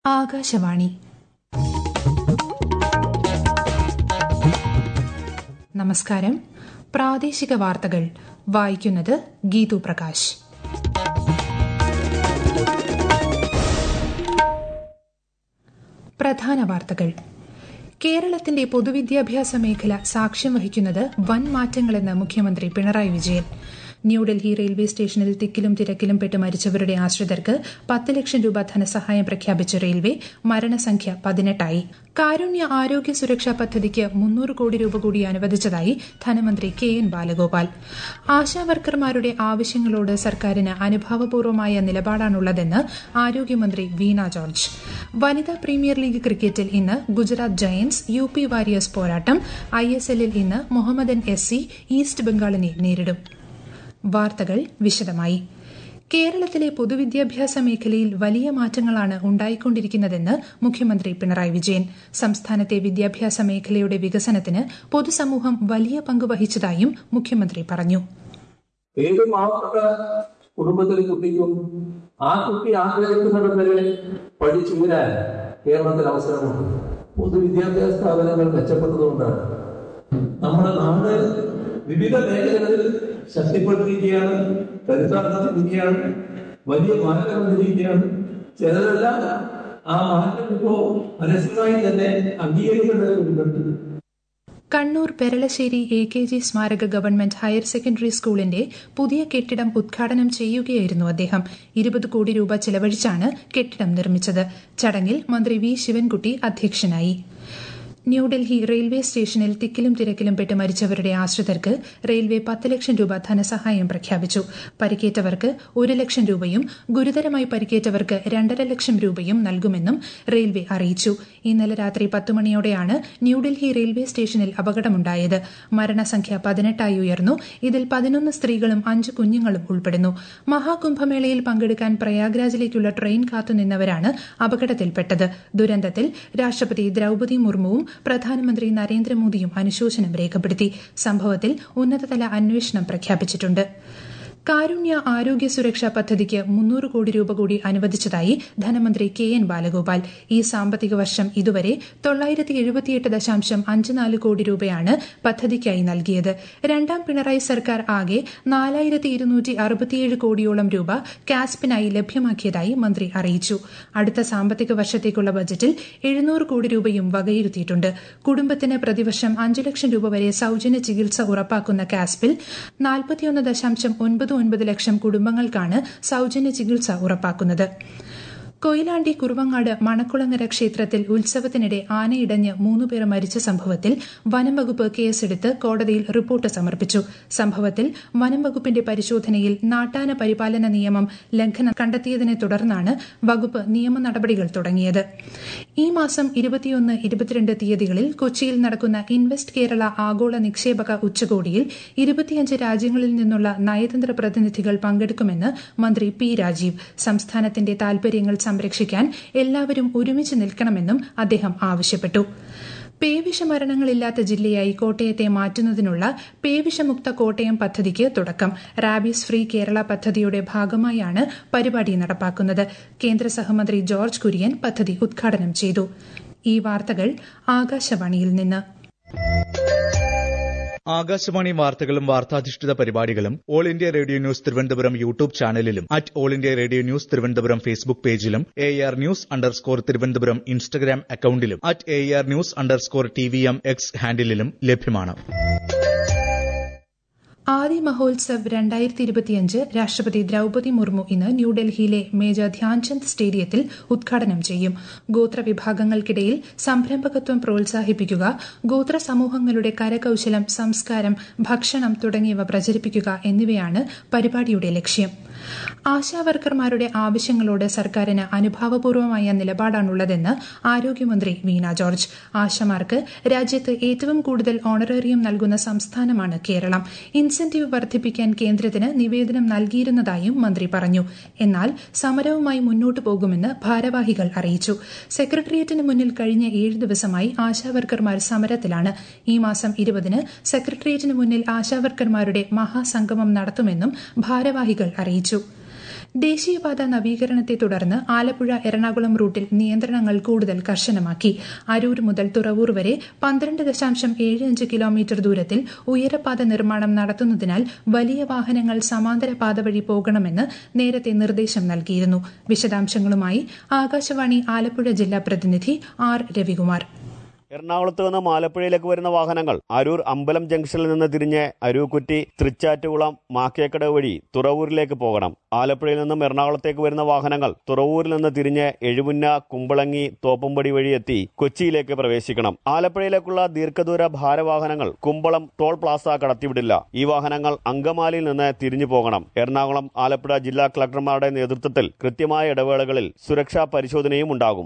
ആകാശവാണി. നമസ്കാരം. പ്രാദേശിക വാർത്തകൾ വായിക്കുന്നത് ഗീതു പ്രകാശ്. പ്രധാന വാർത്തകൾ. കേരളത്തിന്റെ പൊതുവിദ്യാഭ്യാസ മേഖല സാക്ഷ്യം വഹിക്കുന്നത് വൻ മാറ്റങ്ങളെന്ന് മുഖ്യമന്ത്രി പിണറായി വിജയൻ. ന്യൂഡൽഹി റെയിൽവേ സ്റ്റേഷനിൽ തിക്കിലും തിരക്കിലും പെട്ട് മരിച്ചവരുടെ ആശ്രിതർക്ക് 10 ലക്ഷം രൂപ ധനസഹായം പ്രഖ്യാപിച്ച റെയിൽവേ. മരണസംഖ്യ 18 കാരുണ്യ ആരോഗ്യ സുരക്ഷാ പദ്ധതിക്ക് 300 കോടി രൂപ കൂടി അനുവദിച്ചതായി ധനമന്ത്രി കെ.എൻ. ബാലഗോപാൽ. ആശാവർക്കർമാരുടെ ആവശ്യങ്ങളോട് സർക്കാരിന് അനുഭാവപൂർവമായ നിലപാടാണുള്ളതെന്ന് ആരോഗ്യമന്ത്രി വീണ ജോർജ്. വനിതാ പ്രീമിയർ ലീഗ് ക്രിക്കറ്റിൽ ഇന്ന് ഗുജറാത്ത് ജയന്റ്സ് UP വാരിയേഴ്സ് പോരാട്ടം. ISLൽ ഇന്ന് മുഹമ്മദൻ SC ഈസ്റ്റ് ബംഗാളിനെ നേരിടും. വാർത്തകൾ വിശദമായി. കേരളത്തിലെ പൊതുവിദ്യാഭ്യാസ മേഖലയിൽ വലിയ മാറ്റങ്ങളാണ് ഉണ്ടായിക്കൊണ്ടിരിക്കുന്നതെന്ന് മുഖ്യമന്ത്രി പിണറായി വിജയൻ. സംസ്ഥാനത്തെ വിദ്യാഭ്യാസ മേഖലയുടെ വികസനത്തിന് പൊതുസമൂഹം വലിയ പങ്ക് വഹിച്ചതായും മുഖ്യമന്ത്രി പറഞ്ഞു. ഏത് മാവപ്പെട്ട കുടുംബത്തിലെ കുട്ടിക്കും ആ കുട്ടി ആഗ്രഹിക്കുന്നിടം വരെ പഠിച്ചു വരാൻ കേരളത്തിൽ അവസരമുണ്ട്. പൊതുവിദ്യാഭ്യാസ സ്ഥാപനങ്ങൾ മെച്ചപ്പെട്ടതുകൊണ്ടാണ് നമ്മുടെ നാട് വിവിധ മേഖലകളിൽ ശക്തിപ്പെട്ടിരിക്കുകയാണ്, കരുത്താർജിക്കുകയാണ്, വലിയ മാറ്റം വന്നിരിക്കുകയാണ്. ചിലരെല്ലാം ആ മാറ്റം ഇപ്പോ പരസ്യമായി തന്നെ അംഗീകരിക്കേണ്ടതുണ്ട്. കണ്ണൂർ പെരളശ്ശേരി AKG സ്മാരക ഗവൺമെന്റ് ഹയർ സെക്കൻഡറി സ്കൂളിന്റെ പുതിയ കെട്ടിടം ഉദ്ഘാടനം ചെയ്യുകയായിരുന്നു അദ്ദേഹം. 20 കോടി രൂപ ചെലവഴിച്ചാണ് കെട്ടിടം നിർമ്മിച്ചത്. ചടങ്ങിൽ മന്ത്രി V. ശിവൻകുട്ടി അധ്യക്ഷനായി. ന്യൂഡൽഹി റെയിൽവേ സ്റ്റേഷനിൽ തിക്കിലും തിരക്കിലും പെട്ട് മരിച്ചവരുടെ ആശ്രിതർക്ക് റെയിൽവേ 10 ലക്ഷം രൂപ ധനസഹായം പ്രഖ്യാപിച്ചു. പരിക്കേറ്റവർക്ക് 1 ലക്ഷം രൂപയും ഗുരുതരമായി പരിക്കേറ്റവർക്ക് 2.5 ലക്ഷം രൂപയും നൽകുമെന്നും റെയിൽവേ അറിയിച്ചു. ഇന്നലെ രാത്രി 10 മണിയോടെയാണ് ന്യൂഡൽഹി റെയിൽവേ സ്റ്റേഷനിൽ അപകടമുണ്ടായത്. മരണസംഖ്യ 18 ഉയർന്നു. ഇതിൽ 11 സ്ത്രീകളും 5 കുഞ്ഞുങ്ങളും ഉൾപ്പെടുന്നു. മഹാകുംഭമേളയിൽ പങ്കെടുക്കാൻ പ്രയാഗ്രാജിലേക്കുള്ള ട്രെയിൻ കാത്തുനിന്നവരാണ് അപകടത്തിൽപ്പെട്ടത്. ദുരന്തത്തിൽ രാഷ്ട്രപതി ദ്രൌപദി മുർമുവും പ്രധാനമന്ത്രി നരേന്ദ്രമോദിയും അനുശോചനം രേഖപ്പെടുത്തി. സംഭവത്തിൽ ഉന്നതതല അന്വേഷണം പ്രഖ്യാപിച്ചിട്ടുണ്ട്. കാരുണ്യ ആരോഗ്യ സുരക്ഷാ പദ്ധതിക്ക് 300 കോടി രൂപ കൂടി അനുവദിച്ചതായി ധനമന്ത്രി കെ.എൻ. ബാലഗോപാൽ. ഈ സാമ്പത്തിക വർഷം ഇതുവരെ 978.54 കോടി രൂപയാണ് പദ്ധതിക്കായി നൽകിയത്. രണ്ടാം പിണറായി സർക്കാർ ആകെ 4267 കോടിയോളം രൂപ കാസ്പിനായി ലഭ്യമാക്കിയതായി മന്ത്രി അറിയിച്ചു. അടുത്ത സാമ്പത്തിക വർഷത്തേക്കുള്ള ബജറ്റിൽ 700 കോടി രൂപയും വകയിരുത്തിയിട്ടുണ്ട്. കുടുംബത്തിന് പ്രതിവർഷം 5 ലക്ഷം രൂപ വരെ സൌജന്യ ചികിത്സ ഉറപ്പാക്കുന്ന കാസ്പിൽ 41.99 ലക്ഷം കുടുംബങ്ങൾക്കാണ് സൌജന്യ ചികിത്സ ഉറപ്പാക്കുന്നത്. കൊയിലാണ്ടി കുറുവങ്ങാട് മണക്കുളങ്ങര ക്ഷേത്രത്തിൽ ഉത്സവത്തിനിടെ ആനയിടഞ്ഞ് 3 പേർ മരിച്ച സംഭവത്തിൽ വനം വകുപ്പ് കേസെടുത്ത് കോടതിയിൽ റിപ്പോർട്ട് സമർപ്പിച്ചു. സംഭവത്തിൽ വനം വകുപ്പിന്റെ പരിശോധനയിൽ നാട്ടാന പരിപാലന നിയമം ലംഘനം കണ്ടെത്തിയതിനെ തുടർന്നാണ് വകുപ്പ് നിയമ നടപടികൾ തുടങ്ങിയത്. ഈ മാസം 21, 22 തീയതികളിൽ കൊച്ചിയിൽ നടക്കുന്ന ഇൻവെസ്റ്റ് കേരള ആഗോള നിക്ഷേപക ഉച്ചകോടിയിൽ 25 രാജ്യങ്ങളിൽ നിന്നുള്ള നയതന്ത്ര പ്രതിനിധികൾ പങ്കെടുക്കുമെന്ന് മന്ത്രി P. രാജീവ്. സംസ്ഥാനത്തിന്റെ താൽപര്യങ്ങൾ സംരക്ഷിക്കാൻ എല്ലാവരും ഒരുമിച്ച് നിൽക്കണമെന്നും അദ്ദേഹം ആവശ്യപ്പെട്ടു. പേവിഷമരണങ്ങളില്ലാത്ത ജില്ലയായി കോട്ടയത്തെ മാറ്റുന്നതിനുള്ള പേവിഷമുക്ത കോട്ടയം പദ്ധതിക്ക് തുടക്കം. റാബീസ് ഫ്രീ കേരള പദ്ധതിയുടെ ഭാഗമായാണ് പരിപാടി നടപ്പാക്കുന്നത്. കേന്ദ്ര സഹമന്ത്രി ജോർജ് കുര്യൻ പദ്ധതി ഉദ്ഘാടനം ചെയ്തു. ഈ വാർത്തകൾ ആകാശവാണിയിൽ നിന്ന്. ആകാശവാണി വാർത്തകളും വാർത്താധിഷ്ഠിത പരിപാടികളും all India radio news Thiruvananthapuram YouTube ചാനലിലും all India radio news Thiruvananthapuram Facebook പേജിലും AR News_ തിരുവനന്തപുരം ഇൻസ്റ്റഗ്രാം അക്കൌണ്ടിലും AR News_TVM X ഹാൻഡിലും ലഭ്യമാണ്. ആദി മഹോത്സവ് 2025 രാഷ്ട്രപതി ദ്രൌപദി മുർമു ഇന്ന് ന്യൂഡൽഹിയിലെ മേജർ ധ്യാൻചന്ദ് സ്റ്റേഡിയത്തിൽ ഉദ്ഘാടനം ചെയ്യും. ഗോത്രവിഭാഗങ്ങൾക്കിടയിൽ സംരംഭകത്വം പ്രോത്സാഹിപ്പിക്കുക, ഗോത്ര സമൂഹങ്ങളുടെ കരകൌശലം, സംസ്കാരം, ഭക്ഷണം തുടങ്ങിയവ പ്രചരിപ്പിക്കുക എന്നിവയാണ് പരിപാടിയുടെ ലക്ഷ്യം. ആശാവർക്കർമാരുടെ ആവശ്യങ്ങളോട് സർക്കാരിന് അനുഭാവപൂർവമായ നിലപാടാണുള്ളതെന്ന് ആരോഗ്യമന്ത്രി വീണ ജോർജ്. ആശമാർക്ക് രാജ്യത്ത് ഏറ്റവും കൂടുതൽ ഓണറേറിയം നൽകുന്ന സംസ്ഥാനമാണ് കേരളം. ഇൻസെന്റീവ് വർദ്ധിപ്പിക്കാൻ കേന്ദ്രത്തിന് നിവേദനം നൽകിയിരുന്നതായും മന്ത്രി പറഞ്ഞു. എന്നാൽ സമരവുമായി മുന്നോട്ടു പോകുമെന്ന് ഭാരവാഹികൾ അറിയിച്ചു. സെക്രട്ടേറിയറ്റിന് മുന്നിൽ കഴിഞ്ഞ 7 ദിവസമായി ആശാവർക്കർമാർ സമരത്തിലാണ്. ഈ മാസം 20-ന് സെക്രട്ടേറിയറ്റിന് മുന്നിൽ ആശാവർക്കർമാരുടെ മഹാസംഗമം നടത്തുമെന്നും ഭാരവാഹികൾ അറിയിച്ചു. ദേശീയപാത നവീകരണത്തെ തുടർന്ന് ആലപ്പുഴ എറണാകുളം റൂട്ടിൽ നിയന്ത്രണങ്ങൾ കൂടുതൽ കർശനമാക്കി. അരൂർ മുതൽ തുറവൂർ വരെ 12.75 കിലോമീറ്റർ ദൂരത്തിൽ ഉയരപാത നിർമ്മാണം നടത്തുന്നതിനാൽ വലിയ വാഹനങ്ങൾ സമാന്തര പാത വഴി പോകണമെന്ന് നേരത്തെ നിർദ്ദേശം നൽകിയിരുന്നു. വിശദാംശങ്ങളുമായി ആകാശവാണി ആലപ്പുഴ ജില്ലാ പ്രതിനിധി ആർ രവികുമാർ. എറണാകുളത്ത് നിന്ന് ആലപ്പുഴയിലേക്ക് വരുന്ന വാഹനങ്ങൾ അരൂർ അമ്പലം ജംഗ്ഷനിൽ നിന്ന് തിരിഞ്ഞ് അരൂക്കുറ്റി, തൃച്ചാറ്റുകുളം, മാക്കേക്കടവ് വഴി തുറവൂരിലേക്ക് പോകണം. ആലപ്പുഴയിൽ നിന്നും എറണാകുളത്തേക്ക് വരുന്ന വാഹനങ്ങൾ തുറവൂരിൽ നിന്ന് തിരിഞ്ഞ് എഴുമുന്ന, കുമ്പളങ്ങി, തോപ്പുംപടി വഴി എത്തി കൊച്ചിയിലേക്ക് പ്രവേശിക്കണം. ആലപ്പുഴയിലേക്കുള്ള ദീർഘദൂര ഭാരവാഹനങ്ങൾ കുമ്പളം ടോൾ പ്ലാസ കടത്തിവിടില്ല. ഈ വാഹനങ്ങൾ അങ്കമാലിയിൽ നിന്ന് തിരിഞ്ഞു പോകണം. എറണാകുളം, ആലപ്പുഴ ജില്ലാ കളക്ടർമാരുടെ നേതൃത്വത്തിൽ കൃത്യമായ ഇടവേളകളിൽ സുരക്ഷാ പരിശോധനയും ഉണ്ടാകും.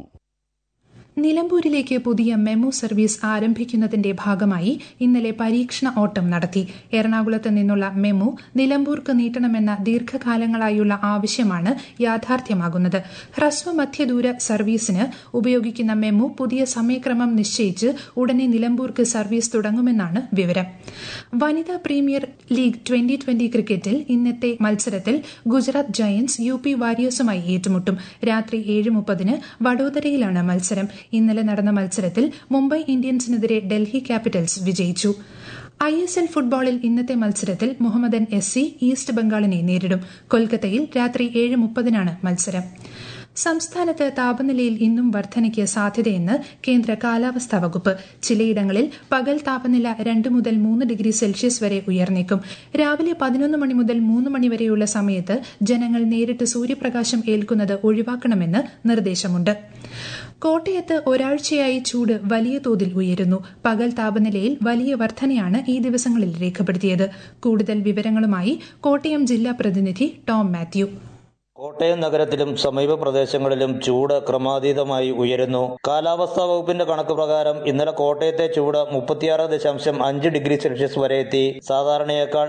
നിലമ്പൂരിലേക്ക് പുതിയ മെമു സർവീസ് ആരംഭിക്കുന്നതിന്റെ ഭാഗമായി ഇന്നലെ പരീക്ഷണ ഓട്ടം നടത്തി. എറണാകുളത്ത് നിന്നുള്ള മെമു നിലമ്പൂർക്ക് നീട്ടണമെന്ന ദീർഘകാലങ്ങളായുള്ള ആവശ്യമാണ് യാഥാർത്ഥ്യമാകുന്നത്. ഹ്രസ്വ മധ്യദൂര സർവീസിന് ഉപയോഗിക്കുന്ന മെമു പുതിയ സമയക്രമം നിശ്ചയിച്ച് ഉടനെ നിലമ്പൂർക്ക് സർവീസ് തുടങ്ങുമെന്നാണ് വിവരം. വനിതാ പ്രീമിയർ ലീഗ് 2020 ക്രിക്കറ്റിൽ ഇന്നത്തെ മത്സരത്തിൽ ഗുജറാത്ത് ജയന്റ്സ് UP വാരിയേഴ്സുമായി ഏറ്റുമുട്ടും. രാത്രി 7:30 വഡോദരയിലാണ് മത്സരം. ഇന്നലെ നടന്ന മത്സരത്തിൽ മുംബൈ ഇന്ത്യൻസിനെതിരെ ഡൽഹി ക്യാപിറ്റൽസ് വിജയിച്ചു. ISL ഫുട്ബോളിൽ ഇന്നത്തെ മത്സരത്തിൽ മുഹമ്മദൻ SC ഈസ്റ്റ് ബംഗാളിനെ നേരിടും. കൊൽക്കത്തയിൽ രാത്രി 7:30 മത്സരം. സംസ്ഥാനത്ത് താപനിലയിൽ ഇന്നും വർധനയ്ക്ക് സാധ്യതയെന്ന് കേന്ദ്ര കാലാവസ്ഥാ വകുപ്പ്. ചിലയിടങ്ങളിൽ പകൽ താപനില 2 മുതൽ 3 ഡിഗ്രി സെൽഷ്യസ് വരെ ഉയർന്നേക്കും. രാവിലെ 11 മണി മുതൽ 3 മണി വരെയുള്ള സമയത്ത് ജനങ്ങൾ നേരിട്ട് സൂര്യപ്രകാശം ഏൽക്കുന്നത് ഒഴിവാക്കണമെന്ന് നിർദ്ദേശമുണ്ട്. കോട്ടയത്ത് ഒരാഴ്ചയായി ചൂട് വലിയ തോതിൽ ഉയരുന്നു. പകൽ താപനിലയിൽ വലിയ വർധനയാണ് ഈ ദിവസങ്ങളിൽ രേഖപ്പെടുത്തിയത്. കൂടുതൽ വിവരങ്ങളുമായി കോട്ടയം ജില്ലാ പ്രതിനിധി ടോം മാത്യു. കോട്ടയം നഗരത്തിലും സമീപ പ്രദേശങ്ങളിലും ചൂട് ക്രമാതീതമായി ഉയരുന്നു. കാലാവസ്ഥാ വകുപ്പിന്റെ കണക്ക് പ്രകാരം ഇന്നലെ കോട്ടയത്തെ ചൂട് 36.5 ഡിഗ്രി സെൽഷ്യസ് വരെ എത്തി. സാധാരണയേക്കാൾ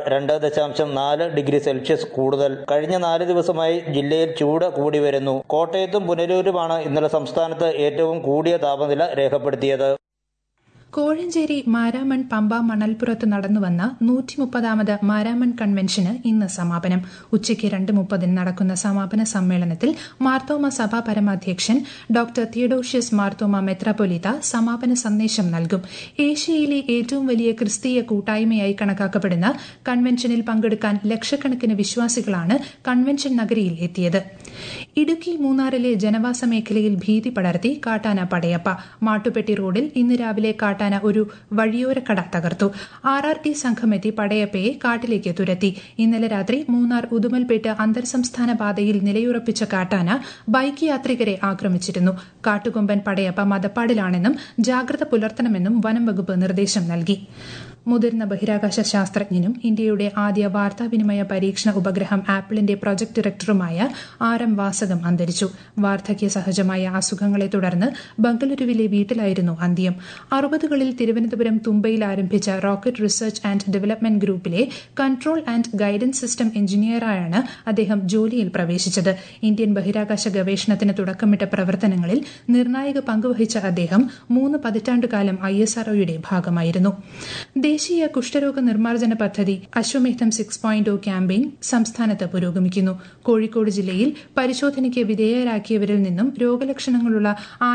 2.4 ഡിഗ്രി സെൽഷ്യസ് കൂടുതൽ. കഴിഞ്ഞ 4 ദിവസമായി ജില്ലയിൽ ചൂട് കൂടി വരുന്നു. കോട്ടയത്തും പുനലൂരുമാണ് ഇന്നലെ സംസ്ഥാനത്ത് ഏറ്റവും കൂടിയ താപനില രേഖപ്പെടുത്തിയത്. കോഴഞ്ചേരി മാരാമൺ പമ്പ മണൽപ്പുറത്ത് നടന്നുവന്ന 130ാമത് മാരാമൺ കൺവെൻഷന് ഇന്ന് സമാപനം. ഉച്ചയ്ക്ക് 2:30 നടക്കുന്ന സമാപന സമ്മേളനത്തിൽ മാർത്തോമ സഭാ പരമാധ്യക്ഷൻ ഡോക്ടർ തിയഡോഷ്യസ് മാർത്തോമ മെത്രാപ്പൊലീത്ത സമാപന സന്ദേശം നൽകും. ഏഷ്യയിലെ ഏറ്റവും വലിയ ക്രിസ്തീയ കൂട്ടായ്മയായി കണക്കാക്കപ്പെടുന്ന കൺവെൻഷനിൽ പങ്കെടുക്കാൻ ലക്ഷക്കണക്കിന് വിശ്വാസികളാണ് കൺവെൻഷൻ നഗരിയിൽ എത്തിയത്. ഇടുക്കി മൂന്നാറിലെ ജനവാസ മേഖലയിൽ ഭീതി പടർത്തി കാട്ടാന പടയപ്പ. മാട്ടുപ്പെട്ടി റോഡിൽ ഇന്ന് രാവിലെ കാട്ടാന ഒരു വഴിയോര കട തകർത്തു. RRT സംഘമെത്തി പടയപ്പയെ കാട്ടിലേക്ക് തുരത്തി. ഇന്നലെ രാത്രി മൂന്നാർ ഉദുമൽപേട്ട് അന്തർ സംസ്ഥാന പാതയിൽ നിലയുറപ്പിച്ച കാട്ടാന ബൈക്ക് യാത്രികരെ ആക്രമിച്ചിരുന്നു. കാട്ടുകൊമ്പൻ പടയപ്പ മദപ്പാടിലാണെന്നും ജാഗ്രത പുലർത്തണമെന്നും വനം വകുപ്പ് നിർദ്ദേശം നൽകി. മുതിർന്ന ബഹിരാകാശ ശാസ്ത്രജ്ഞനും ഇന്ത്യയുടെ ആദ്യ വാർത്താവിനിമയ പരീക്ഷണ ഉപഗ്രഹം ആപ്പിളിന്റെ പ്രൊജക്ട് ഡയറക്ടറുമായ RM വാസകം അന്തരിച്ചു. വാർദ്ധക്യ സഹജമായ അസുഖങ്ങളെ തുടർന്ന് ബംഗളൂരുവിലെ വീട്ടിലായിരുന്നു അന്ത്യം. 60കളിൽ തിരുവനന്തപുരം തുമ്പയിൽ ആരംഭിച്ച റോക്കറ്റ് റിസർച്ച് ആൻഡ് ഡെവലപ്മെന്റ് ഗ്രൂപ്പിലെ കൺട്രോൾ ആൻഡ് ഗൈഡൻസ് സിസ്റ്റം എഞ്ചിനീയറായാണ് അദ്ദേഹം ജോലിയിൽ പ്രവേശിച്ചത്. ഇന്ത്യൻ ബഹിരാകാശ ഗവേഷണത്തിന് തുടക്കമിട്ട പ്രവർത്തനങ്ങളിൽ നിർണായക പങ്കുവഹിച്ച അദ്ദേഹം 3 പതിറ്റാണ്ടുകാലം ISROയുടെ ഭാഗമായിരുന്നു. ദേശീയ കുഷ്ഠരോഗ നിർമ്മാർജ്ജന പദ്ധതി അശ്വമേധം 6.0 ക്യാമ്പയിൻ സംസ്ഥാനത്ത് പുരോഗമിക്കുന്നു. കോഴിക്കോട് ജില്ലയിൽ പരിശോധനയ്ക്ക് വിധേയരാക്കിയവരിൽ നിന്നും രോഗലക്ഷണങ്ങളുള്ള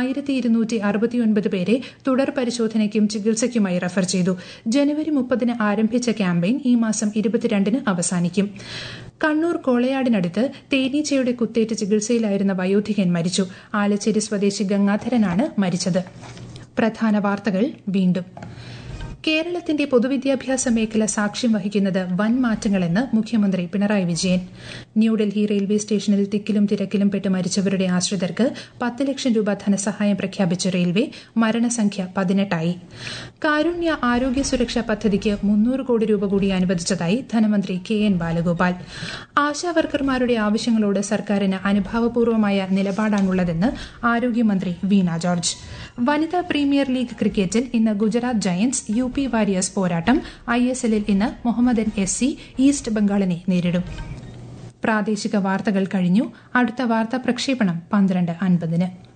1269 പേരെ തുടർ പരിശോധനയ്ക്കും ചികിത്സയ്ക്കുമായി റഫർ ചെയ്തു. ജനുവരി 30 ആരംഭിച്ച ക്യാമ്പയിൻ ഈ മാസം 22 അവസാനിക്കും. കണ്ണൂർ കോളയാടിനടുത്ത് തേനീച്ചയുടെ കുത്തേറ്റ് ചികിത്സയിലായിരുന്ന വയോധികൻ മരിച്ചു. ആലച്ചേരി സ്വദേശി ഗംഗാധരനാണ് മരിച്ചത്. പ്രധാന വാർത്തകൾ വീണ്ടും. കേരളത്തിന്റെ പൊതുവിദ്യാഭ്യാസ മേഖല സാക്ഷ്യം വഹിക്കുന്നത് വൻ മാറ്റങ്ങളെന്ന് മുഖ്യമന്ത്രി പിണറായി വിജയൻ. ന്യൂഡൽഹി റെയിൽവേ സ്റ്റേഷനിൽ തിക്കിലും തിരക്കിലും പെട്ട് മരിച്ചവരുടെ ആശ്രിതർക്ക് 10 ലക്ഷം രൂപ ധനസഹായം പ്രഖ്യാപിച്ച റെയിൽവേ. മരണസംഖ്യ 18 കാരുണ്യ ആരോഗ്യ സുരക്ഷാ പദ്ധതിക്ക് 300 കോടി രൂപ കൂടി അനുവദിച്ചതായി ധനമന്ത്രി KN ബാലഗോപാൽ. ആശാവർക്കർമാരുടെ ആവശ്യങ്ങളോട് സർക്കാരിന് അനുഭാവപൂർവമായ നിലപാടാണുള്ളതെന്ന് ആരോഗ്യമന്ത്രി വീണ ജോർജ്. വനിതാ പ്രീമിയർ ലീഗ് ക്രിക്കറ്റിൽ ഇന്ന് ഗുജറാത്ത് ജയന്റ്സ് UP വാരിയേഴ്സ് പോരാട്ടം. ISLൽ ഇന്ന് മുഹമ്മദൻ SC ഈസ്റ്റ് ബംഗാളിനെ നേരിടും. പ്രാദേശിക വാർത്തകൾ കഴിഞ്ഞു. അടുത്ത വാർത്താ പ്രക്ഷേപണം 12:50.